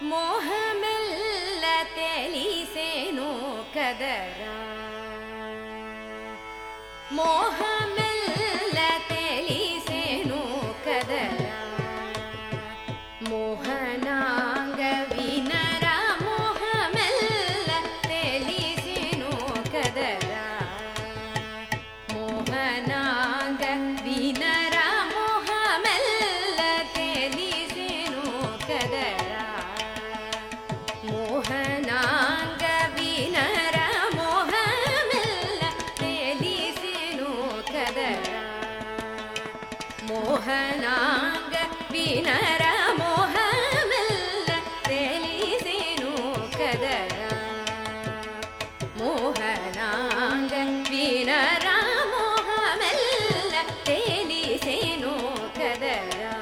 మోహమెల్ల తెలిసేను కదరా మోహమెల్ల తెలిసేను కదరా మోహనాంగ వినరా మోహమెల్ల తెలిసేను కదరా మోహనాంగ వినరా మోహమెల్ల తెలిసేను కదరా మోహనాంగ వినరా మోహమెల్ల తెలిసేను కదరా మోహనాంగ వినరా మోహమెల్ల తెలిసేను కదరా మోహనాంగ వినరా మోహమెల్ల తెలిసేను కదరా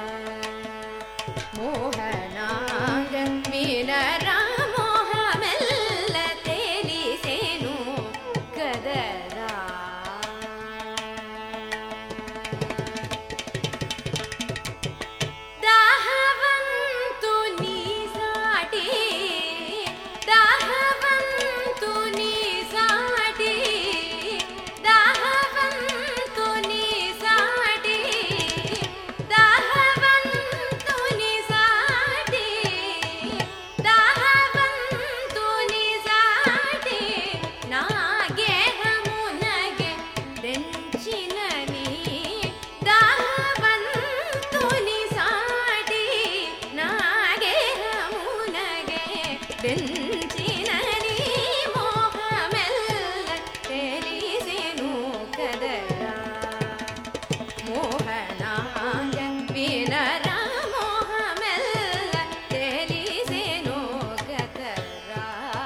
మోహనాంగ వినరా మోహమెల్ల తెలిసేను కదరా దాహవంతుని సాటి దాహవంతుని సాటి దాహవంతుని సాటి దాహవంతుని సాటి దాహవంతుని సాటి నా గేహమునగే దెంచినని దాహవంతుని సాటి నా గేహమునగే దెంచినని మోహమెల్ల తెలిసేను కదరా మోహనాంగ వినరా మోహమెల్ల తెలిసేను కదరా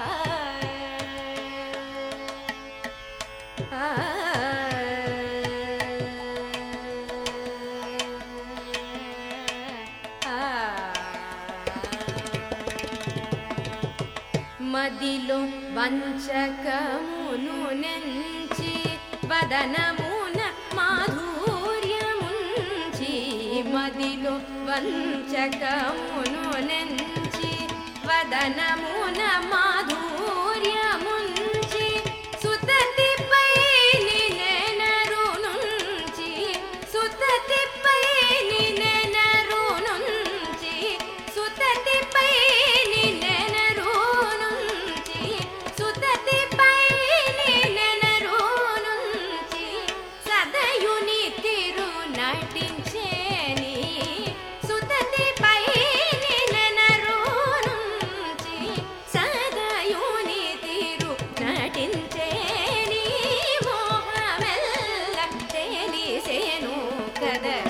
మదిలో వంచకమును నెంచి వదనమున మాధుర్యముంచి మదిలో వంచకమును నెంచి వదనమున మాధుర్యముంచి సుతతిపై నినెనరు నుంచి సుతతిపై నినెనరు నుంచి సుతతిపై నినెనరు నుంచి సుతతిపై నినెనరు నుంచి సదయుని తిరు నటించేని సుతతిపై నినెనరు నుంచి సదయుని తిరు నటించేని మోహమెల్ల తెలిసేను కదరా